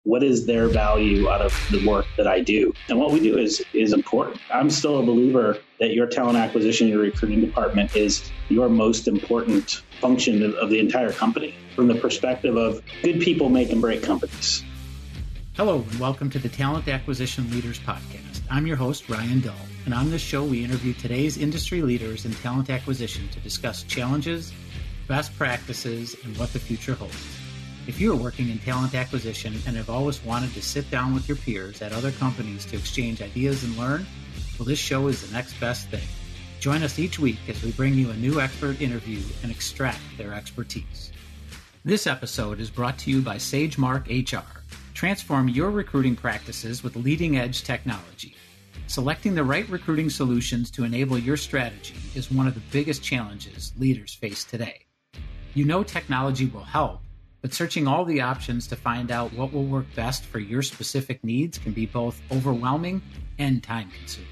what is their value out of the work that I do? And what we do is important. I'm still a believer that your talent acquisition, your recruiting department is your most important function of the entire company from the perspective of good people make and break companies. Hello, and welcome to the Talent Acquisition Leaders Podcast. I'm your host, Ryan Dull, and on this show, we interview today's industry leaders in talent acquisition to discuss challenges, best practices, and what the future holds. If you are working in talent acquisition and have always wanted to sit down with your peers at other companies to exchange ideas and learn, well, this show is the next best thing. Join us each week as we bring you a new expert interview and extract their expertise. This episode is brought to you by SageMark HR. Transform your recruiting practices with leading-edge technology. Selecting the right recruiting solutions to enable your strategy is one of the biggest challenges leaders face today. You know technology will help, but searching all the options to find out what will work best for your specific needs can be both overwhelming and time-consuming.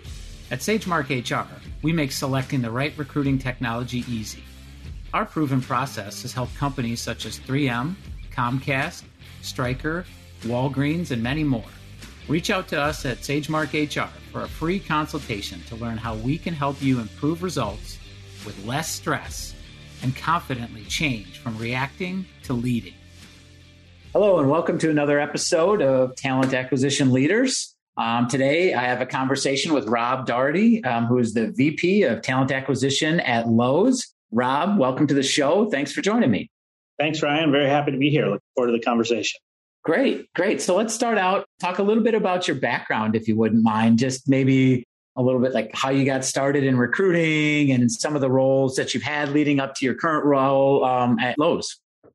At SageMark HR, we make selecting the right recruiting technology easy. Our proven process has helped companies such as 3M, Comcast, Stryker, Walgreens, and many more. Reach out to us at SageMark HR for a free consultation to learn how we can help you improve results with less stress and confidently change from reacting to leading. Hello, and welcome to another episode of Talent Acquisition Leaders. Today, I have a conversation with Rob Daugherty, who is the VP of Talent Acquisition at Lowe's. Rob, welcome to the show. Thanks for joining me. Thanks, Ryan. Very happy to be here. Looking forward to the conversation. Great. So let's start out, talk a little bit about your background, if you wouldn't mind, just maybe a little bit like how you got started in recruiting and some of the roles that you've had leading up to your current role at Lowe's.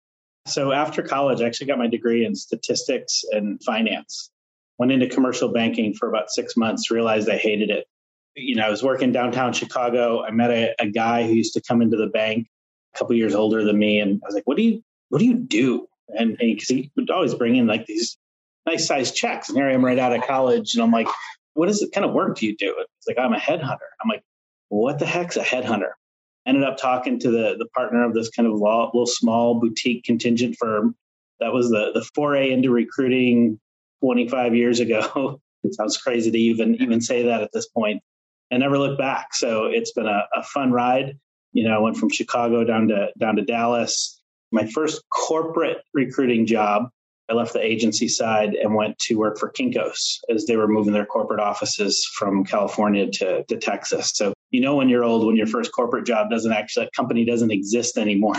So after college, I actually got my degree in statistics and finance. Went into commercial banking for about 6 months, realized I hated it. I was working downtown Chicago. I met a guy who used to come into the bank a couple years older than me. And I was like, what do you do? And because he would always bring in like these nice sized checks. And here I am right out of college. And I'm like, what kind of work do you do? It's like, I'm a headhunter. I'm like, what the heck's a headhunter? Ended up talking to the partner of this kind of little small boutique contingent firm. That was the foray into recruiting 25 years ago. It sounds crazy to even say that at this point. I never looked back. So it's been a fun ride. I went from Chicago down to Dallas. My first corporate recruiting job, I left the agency side and went to work for Kinko's as they were moving their corporate offices from California to Texas. So, when you're old, when your first corporate job that company doesn't exist anymore,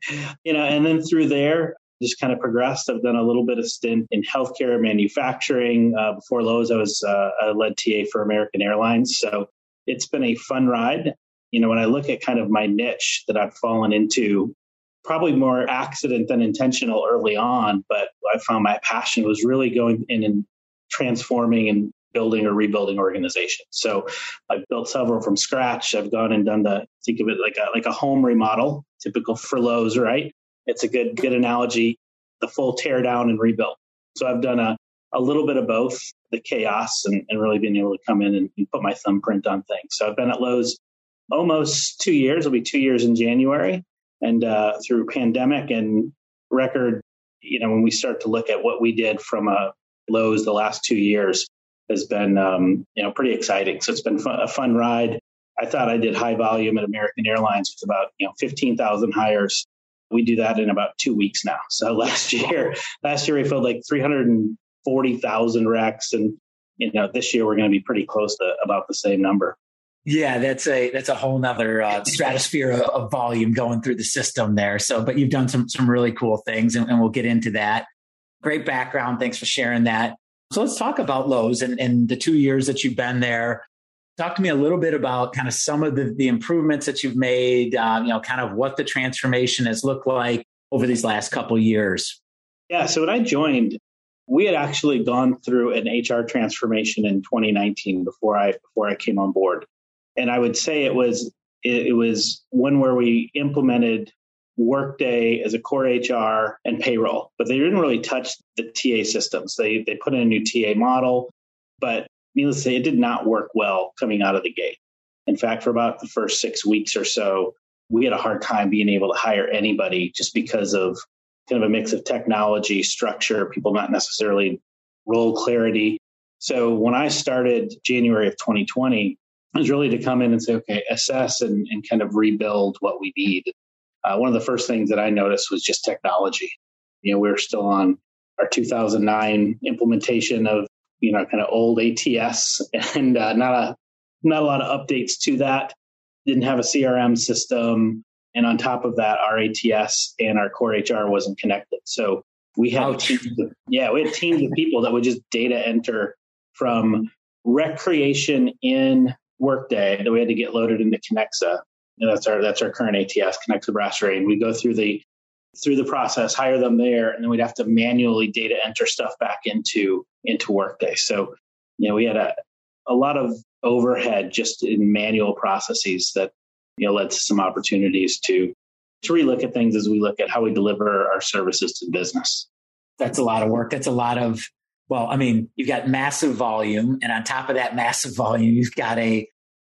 and then through there, just kind of progressed. I've done a little bit of stint in healthcare manufacturing. Before Lowe's, I led TA for American Airlines. So it's been a fun ride. When I look at kind of my niche that I've fallen into, probably more accident than intentional early on, but I found my passion was really going in and transforming and building or rebuilding organizations. So I've built several from scratch. I've gone and done think of it like a home remodel, typical for Lowe's, right? It's a good analogy, the full tear down and rebuild. So I've done a little bit of both, the chaos and really being able to come in and put my thumbprint on things. So I've been at Lowe's almost 2 years. It'll be 2 years in January. And through pandemic and record, when we start to look at what we did from Lowe's the last 2 years has been, pretty exciting. So it's been a fun ride. I thought I did high volume at American Airlines with about 15,000 hires. We do that in about 2 weeks now. So last year we filled like 340,000 recs, and this year we're going to be pretty close to about the same number. Yeah, that's a whole nother stratosphere of volume going through the system there. So, but you've done some really cool things, and we'll get into that. Great background. Thanks for sharing that. So let's talk about Lowe's and the 2 years that you've been there. Talk to me a little bit about kind of some of the improvements that you've made, kind of what the transformation has looked like over these last couple of years. Yeah, so when I joined, we had actually gone through an HR transformation in 2019 before I came on board. And I would say it was one where we implemented Workday as a core HR and payroll, but they didn't really touch the TA systems. They put in a new TA model, but needless to say, it did not work well coming out of the gate. In fact, for about the first 6 weeks or so, we had a hard time being able to hire anybody just because of kind of a mix of technology, structure, people not necessarily role clarity. So when I started January of 2020, it was really to come in and say, okay, assess and kind of rebuild what we need. One of the first things that I noticed was just technology. We were still on our 2009 implementation of, kind of old ATS and not a lot of updates to that. Didn't have a CRM system. And on top of that, our ATS and our core HR wasn't connected. So we had teams of people that would just data enter from recreation in Workday that we had to get loaded into Connexa. And that's our current ATS, Connexa Brass Rain. We go through the process, hire them there, and then we'd have to manually data enter stuff back into Workday. So, we had a lot of overhead just in manual processes that, led to some opportunities to relook at things as we look at how we deliver our services to the business. That's a lot of work. That's a lot of, you've got massive volume, and on top of that massive volume, you've got a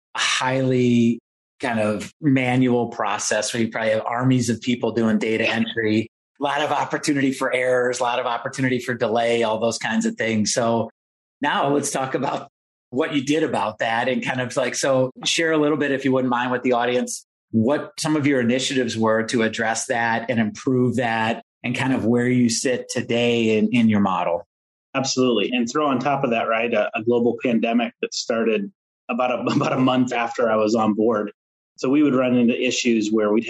highly kind of manual process where you probably have armies of people doing data entry, a lot of opportunity for errors, a lot of opportunity for delay, all those kinds of things. So now let's talk about what you did about that and kind of so share a little bit, if you wouldn't mind, with the audience, what some of your initiatives were to address that and improve that and kind of where you sit today in your model. Absolutely. And throw on top of that, right, a global pandemic that started about a month after I was on board. So we would run into issues where we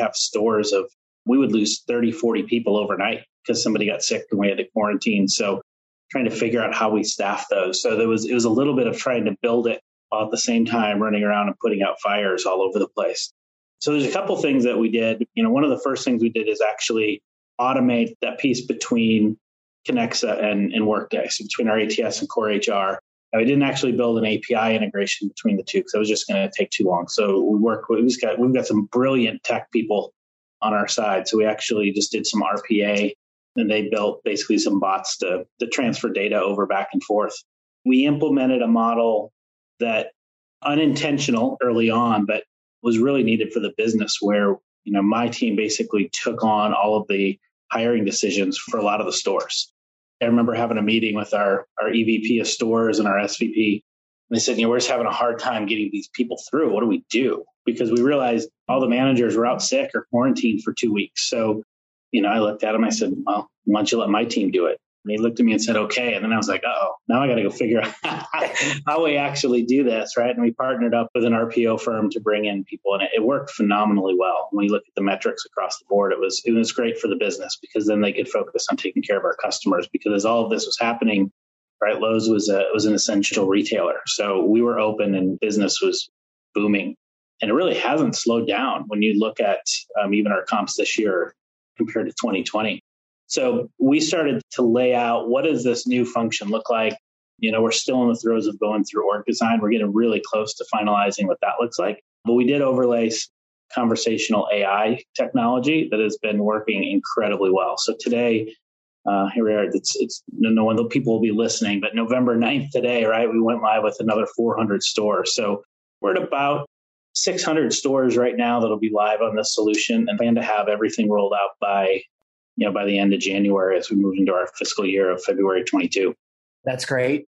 would lose 30, 40 people overnight because somebody got sick and we had to quarantine. So trying to figure out how we staff those. So it was a little bit of trying to build it while at the same time running around and putting out fires all over the place. So there's a couple things that we did. One of the first things we did is actually automate that piece between Connexa and Workday. So between our ATS and core HR. We didn't actually build an API integration between the two because it was just going to take too long. So we've got some brilliant tech people on our side. So we actually just did some RPA, and they built basically some bots to transfer data over back and forth. We implemented a model that unintentional early on, but was really needed for the business where, my team basically took on all of the hiring decisions for a lot of the stores. I remember having a meeting with our EVP of stores and our SVP. And they said, we're just having a hard time getting these people through. What do we do? Because we realized all the managers were out sick or quarantined for 2 weeks. So, I looked at him. I said, well, why don't you let my team do it? And he looked at me and said, okay. And then I was like, now I got to go figure out how we actually do this, right? And we partnered up with an RPO firm to bring in people, and it worked phenomenally well. When you look at the metrics across the board, it was great for the business because then they could focus on taking care of our customers. Because as all of this was happening, right, Lowe's was an essential retailer, so we were open and business was booming, and it really hasn't slowed down when you look at even our comps this year compared to 2020. So we started to lay out, what does this new function look like? We're still in the throes of going through org design. We're getting really close to finalizing what that looks like. But we did overlay conversational AI technology that has been working incredibly well. So today, here we are. It's no one, people will be listening, but November 9th today, right? We went live with another 400 stores. So we're at about 600 stores right now that'll be live on this solution, and plan to have everything rolled out by the end of January as we move into our fiscal year of February 22. That's great.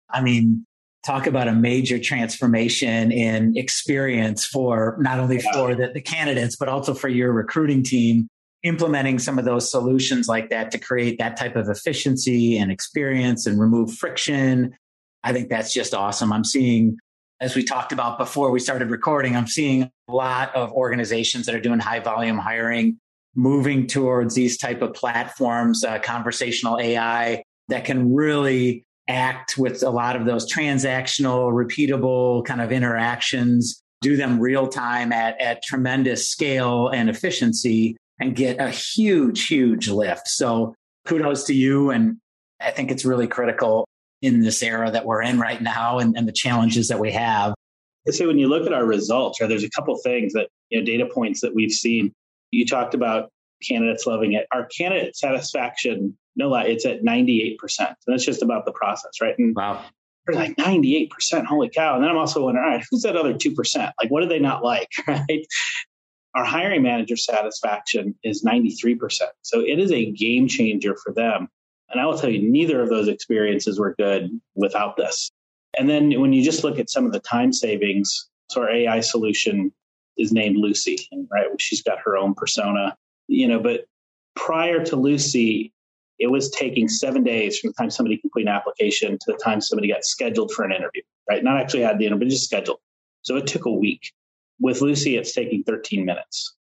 Talk about a major transformation in experience for not only for the candidates, but also for your recruiting team, implementing some of those solutions like that to create that type of efficiency and experience and remove friction. I think that's just awesome. I'm seeing, as we talked about before we started recording, I'm seeing a lot of organizations that are doing high volume hiring moving towards these type of platforms, conversational AI that can really act with a lot of those transactional, repeatable kind of interactions, do them real time at tremendous scale and efficiency, and get a huge, huge lift. So kudos to you. And I think it's really critical in this era that we're in right now and the challenges that we have. I say when you look at our results, right, there's a couple things that, data points that we've seen. You talked about candidates loving it. Our candidate satisfaction, no lie, it's at 98%. And that's just about the process, right? And wow, we're like 98%, holy cow. And then I'm also wondering, all right, who's that other 2%? Like, what do they not like, right? Our hiring manager satisfaction is 93%. So it is a game changer for them. And I will tell you, neither of those experiences were good without this. And then when you just look at some of the time savings, so our AI solution is named Lucy, right? She's got her own persona, but prior to Lucy, it was taking 7 days from the time somebody completed an application to the time somebody got scheduled for an interview, right? Not actually had the interview, but just scheduled. So it took a week. With Lucy, it's taking 13 minutes.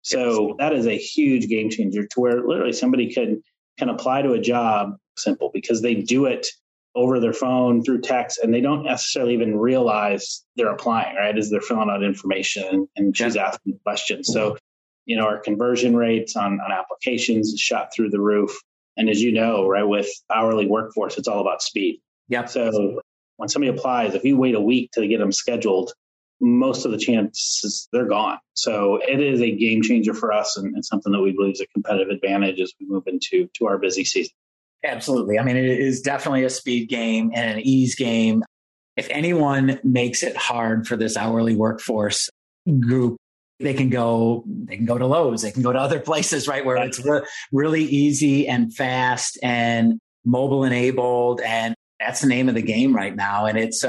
So that is a huge game changer to where literally somebody can apply to a job simple because they do it over their phone through text and they don't necessarily even realize they're applying, right? As they're filling out information and she's asking questions. So, our conversion rates on applications is shot through the roof. And as you know, right, with hourly workforce, it's all about speed. Yeah. So when somebody applies, if you wait a week to get them scheduled, most of the chances they're gone. So it is a game changer for us and something that we believe is a competitive advantage as we move into our busy season. Absolutely. I mean, it is definitely a speed game and an ease game. If anyone makes it hard for this hourly workforce group, they can go to Lowe's, they can go to other places, right, where it's really easy and fast and mobile enabled. And that's the name of the game right now. And it's,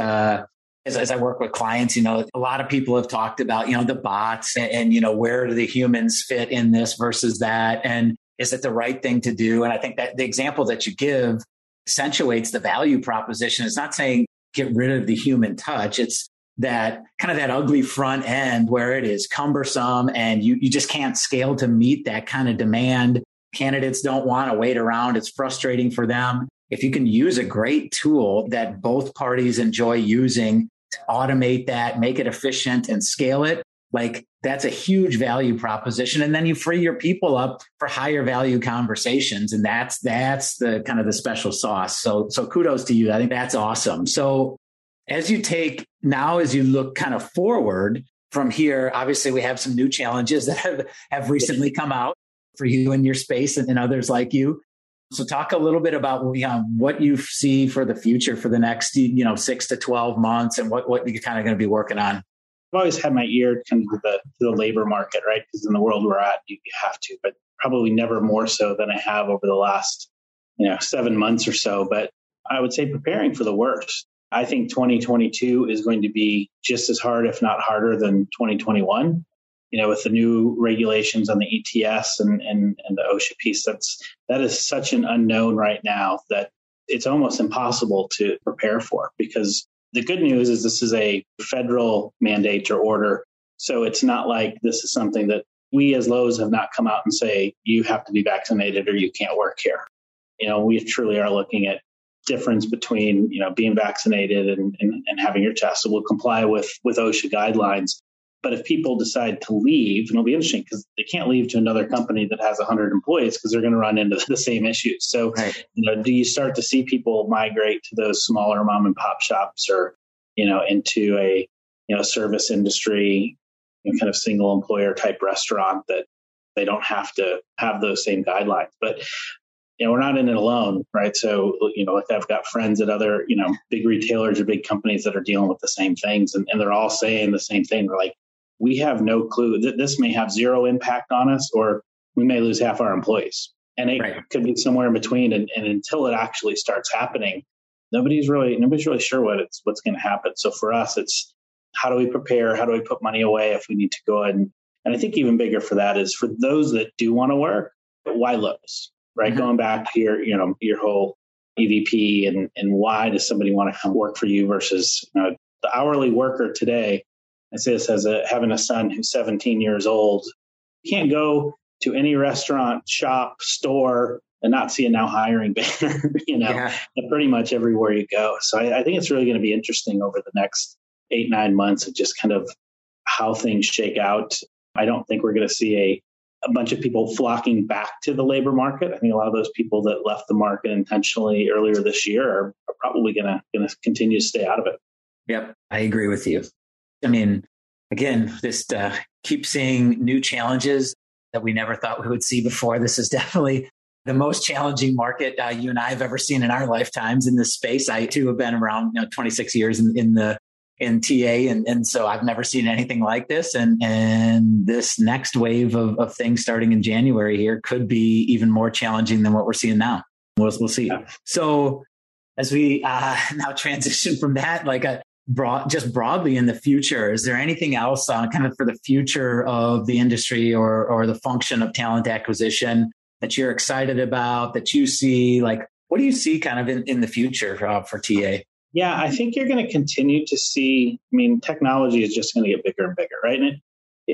as I work with clients, a lot of people have talked about, the bots and where do the humans fit in this versus that? And is it the right thing to do? And I think that the example that you give accentuates the value proposition. It's not saying get rid of the human touch. It's that kind of that ugly front end where it is cumbersome and you just can't scale to meet that kind of demand. Candidates don't want to wait around. It's frustrating for them. If you can use a great tool that both parties enjoy using, automate that, make it efficient and scale it, like that's a huge value proposition. And then you free your people up for higher value conversations. And that's the kind of the special sauce. So kudos to you. I think that's awesome. So as you look kind of forward from here, obviously we have some new challenges that have recently come out for you in your space and others like you. So talk a little bit about what you see for the future for the next 6 to 12 months and what you're kind of going to be working on. I've always had my ear kind of to the labor market, right? Because in the world we're at, you have to, but probably never more so than I have over the last 7 months or so. But I would say preparing for the worst. I think 2022 is going to be just as hard, if not harder, than 2021. With the new regulations on the ETS and the OSHA piece, that is such an unknown right now that it's almost impossible to prepare for. Because the good news is this is a federal mandate or order. So it's not like this is something that we as Lowe's have not come out and say, you have to be vaccinated or you can't work here. We truly are looking at difference between, being vaccinated and having your test. So we'll comply with OSHA guidelines. But if people decide to leave, and it'll be interesting because they can't leave to another company that has 100 employees because they're going to run into the same issues. So, right. Do you start to see people migrate to those smaller mom and pop shops or, into a, service industry, kind of single employer type restaurant that they don't have to have those same guidelines. But, we're not in it alone, right? So, like I've got friends at other, big retailers or big companies that are dealing with the same things and they're all saying the same thing. They're like, we have no clue that this may have zero impact on us, or we may lose half our employees. And it could be somewhere in between. And until it actually starts happening, nobody's really sure what's going to happen. So for us, it's how do we prepare? How do we put money away if we need to go ahead? And I think even bigger for that is for those that do want to work, why Lowe's, right? Mm-hmm. Going back to your whole EVP and why does somebody want to come work for you versus the hourly worker today. I say this as having a son who's 17 years old. You can't go to any restaurant, shop, store, and not see a now hiring banner, pretty much everywhere you go. So I think it's really going to be interesting over the next 8-9 months of just kind of how things shake out. I don't think we're going to see a bunch of people flocking back to the labor market. I think a lot of those people that left the market intentionally earlier this year are probably going to continue to stay out of it. Yep, I agree with you. I mean, again, just keep seeing new challenges that we never thought we would see before. This is definitely the most challenging market you and I have ever seen in our lifetimes in this space. I too have been around 26 years in the in TA. And so I've never seen anything like this. And this next wave of things starting in January here could be even more challenging than what we're seeing now. We'll see. Yeah. So as we now transition from that, like just broadly in the future, is there anything else kind of for the future of the industry or the function of talent acquisition that you're excited about, that you see? Like, what do you see kind of in the future for TA? Yeah, I think you're going to continue to see, technology is just going to get bigger and bigger, right? And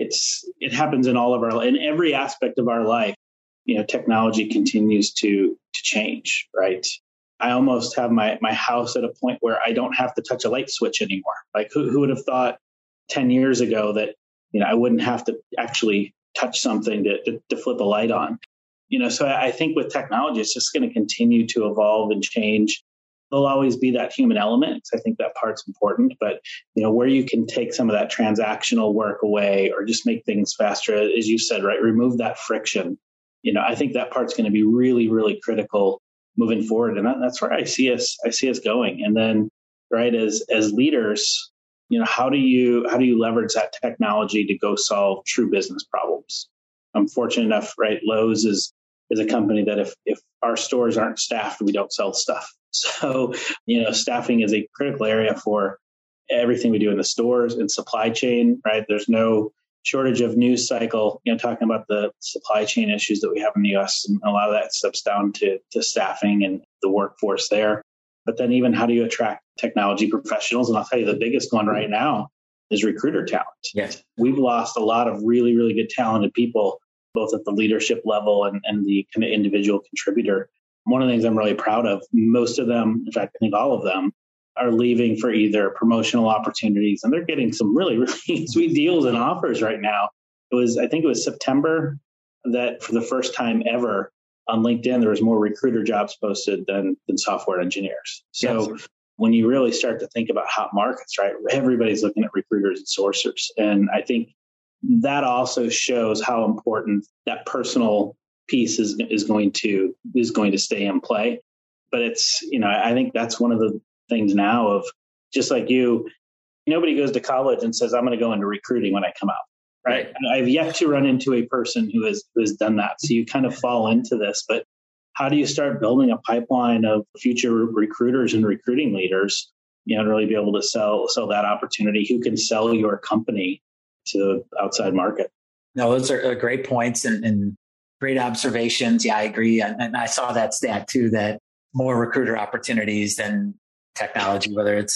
it happens in every aspect of our life. Technology continues to change, right? I almost have my house at a point where I don't have to touch a light switch anymore. Like who would have thought 10 years ago that, I wouldn't have to actually touch something to flip a light on. So I think with technology, it's just going to continue to evolve and change. There'll always be that human element, because I think that part's important. But, where you can take some of that transactional work away or just make things faster, as you said, right, remove that friction. I think that part's going to be really, really critical moving forward. And that's where I see us going. And then, right, as leaders, how do you leverage that technology to go solve true business problems? I'm fortunate enough, right? Lowe's is a company that if our stores aren't staffed, we don't sell stuff. So, staffing is a critical area for everything we do in the stores and supply chain, right? There's no shortage of news cycle, talking about the supply chain issues that we have in the U.S. And a lot of that steps down to staffing and the workforce there. But then even how do you attract technology professionals? And I'll tell you, the biggest one right now is recruiter talent. Yes. We've lost a lot of really, really good talented people, both at the leadership level and the kind of individual contributor. One of the things I'm really proud of, most of them, in fact, I think all of them, are leaving for either promotional opportunities, and they're getting some really, really sweet deals and offers right now. I think it was September that for the first time ever on LinkedIn, there was more recruiter jobs posted than software engineers. So yes. When you really start to think about hot markets, right, everybody's looking at recruiters and sourcers. And I think that also shows how important that personal piece is going to stay in play. But it's, I think that's one of the things now of, just like you, nobody goes to college and says, I'm going to go into recruiting when I come out. Right. I've yet to run into a person who has done that. So you kind of fall into this, but how do you start building a pipeline of future recruiters and recruiting leaders, to really be able to sell that opportunity? Who can sell your company to the outside market? No, those are great points and great observations. Yeah, I agree. And I saw that stat too, that more recruiter opportunities than technology, whether it's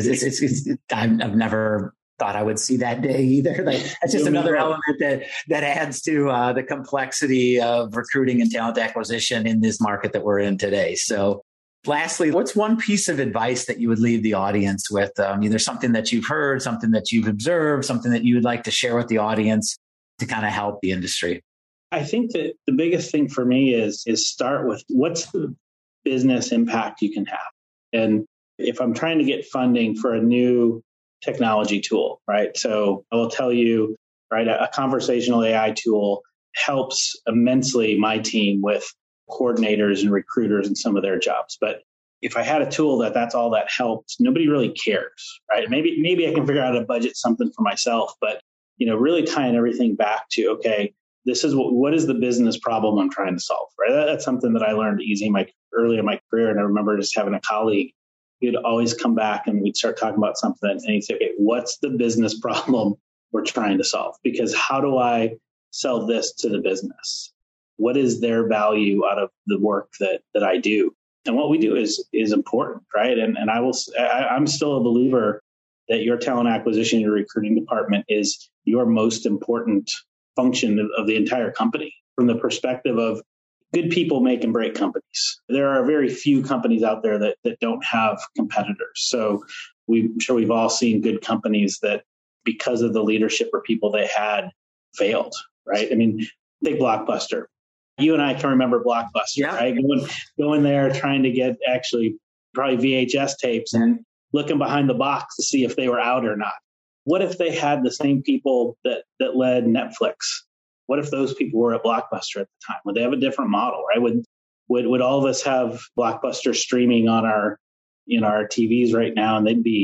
I've never thought I would see that day either. Like, that's just another element that adds to the complexity of recruiting and talent acquisition in this market that we're in today. So lastly, what's one piece of advice that you would leave the audience with? Either something that you've heard, something that you've observed, something that you would like to share with the audience to kind of help the industry? I think that the biggest thing for me is start with what's the business impact you can have. And if I'm trying to get funding for a new technology tool, right? So I will tell you, right, a conversational AI tool helps immensely my team with coordinators and recruiters and some of their jobs. But if I had a tool that's all that helps, nobody really cares, right? Maybe I can figure out how to budget something for myself, but really tying everything back to, okay, this is what is the business problem I'm trying to solve, right? That's something that I learned early in my career. And I remember just having a colleague who'd always come back and we'd start talking about something and he'd say, okay, what's the business problem we're trying to solve? Because how do I sell this to the business? What is their value out of the work that I do? And what we do is important, right? And I'm still a believer that your talent acquisition and recruiting department is your most important function of the entire company, from the perspective of good people make and break companies. There are very few companies out there that don't have competitors. So I'm sure we've all seen good companies that, because of the leadership or people they had, failed, right? I mean, think Blockbuster. You and I can remember Blockbuster, right? Going there, trying to get actually probably VHS tapes and looking behind the box to see if they were out or not. What if they had the same people that led Netflix? What if those people were at Blockbuster at the time? Would they have a different model, right? Would all of us have Blockbuster streaming on our TVs right now, and they'd be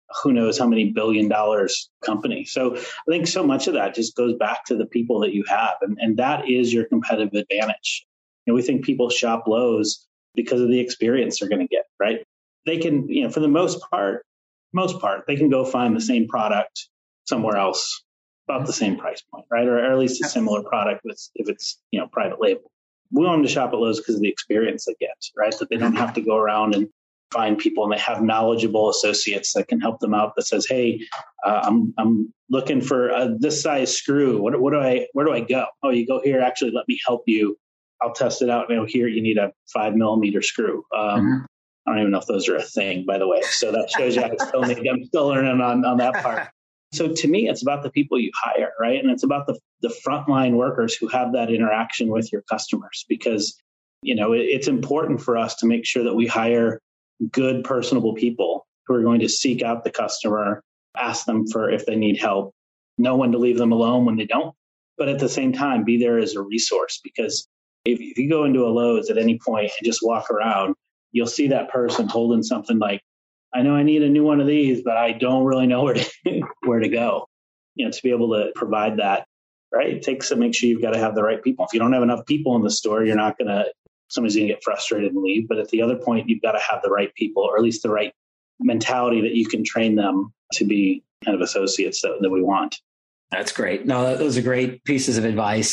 who knows how many $1 billion company. So I think so much of that just goes back to the people that you have. And that is your competitive advantage. We think people shop Lowe's because of the experience they're going to get, right? They can, for the most part, they can go find the same product somewhere else about the same price point, right? Or at least a similar product if it's, private label. We want them to shop at Lowe's because of the experience they get, right? That they don't have to go around and find people, and they have knowledgeable associates that can help them out that says, hey, I'm looking for this size screw. Where do I go? Oh, you go here. Actually, let me help you. I'll test it out. Here you need a 5 millimeter screw. I don't even know if those are a thing, by the way. So that shows you I'm still learning on that part. So to me, it's about the people you hire, right? And it's about the frontline workers who have that interaction with your customers, because, it's important for us to make sure that we hire good, personable people who are going to seek out the customer, ask them for if they need help, know when to leave them alone when they don't, but at the same time, be there as a resource. Because if you go into a Lowe's at any point and just walk around, you'll see that person holding something like, I know I need a new one of these, but I don't really know where to go. To be able to provide that, right? It takes to make sure you've got to have the right people. If you don't have enough people in the store, somebody's going to get frustrated and leave. But at the other point, you've got to have the right people, or at least the right mentality that you can train them to be kind of associates that we want. That's great. No, those are great pieces of advice.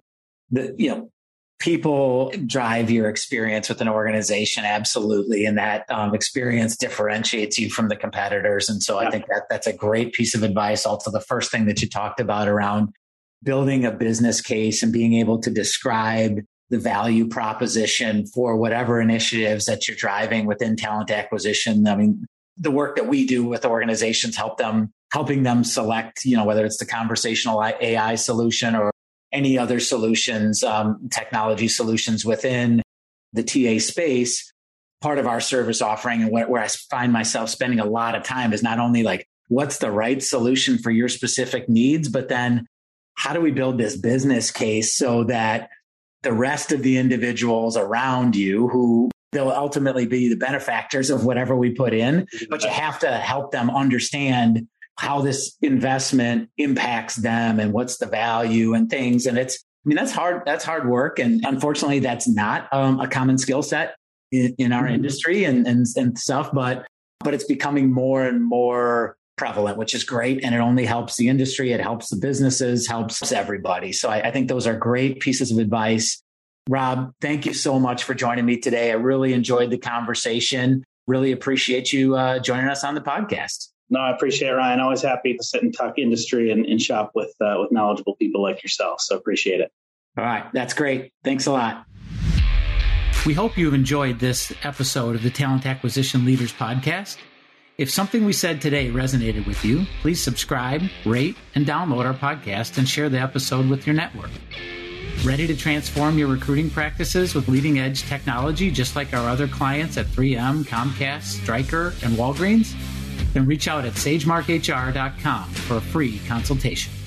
People drive your experience with an organization, absolutely. And that experience differentiates you from the competitors. And so I think that's a great piece of advice. Also, the first thing that you talked about around building a business case and being able to describe the value proposition for whatever initiatives that you're driving within talent acquisition. The work that we do with organizations, helping them select, whether it's the conversational AI solution or any other solutions, technology solutions within the TA space. Part of our service offering, and where I find myself spending a lot of time, is not only like, what's the right solution for your specific needs, but then how do we build this business case so that the rest of the individuals around you, who they'll ultimately be the benefactors of whatever we put in, but you have to help them understand how this investment impacts them and what's the value and things. And that's hard work. And unfortunately, that's not a common skill set in our industry and stuff, but it's becoming more and more prevalent, which is great. And it only helps the industry. It helps the businesses, helps everybody. So I think those are great pieces of advice. Rob, thank you so much for joining me today. I really enjoyed the conversation. Really appreciate you joining us on the podcast. No, I appreciate it, Ryan. Always happy to sit and talk industry and shop with knowledgeable people like yourself. So appreciate it. All right. That's great. Thanks a lot. We hope you've enjoyed this episode of the Talent Acquisition Leaders Podcast. If something we said today resonated with you, please subscribe, rate, and download our podcast and share the episode with your network. Ready to transform your recruiting practices with leading-edge technology, just like our other clients at 3M, Comcast, Stryker, and Walgreens? Then reach out at sagemarkhr.com for a free consultation.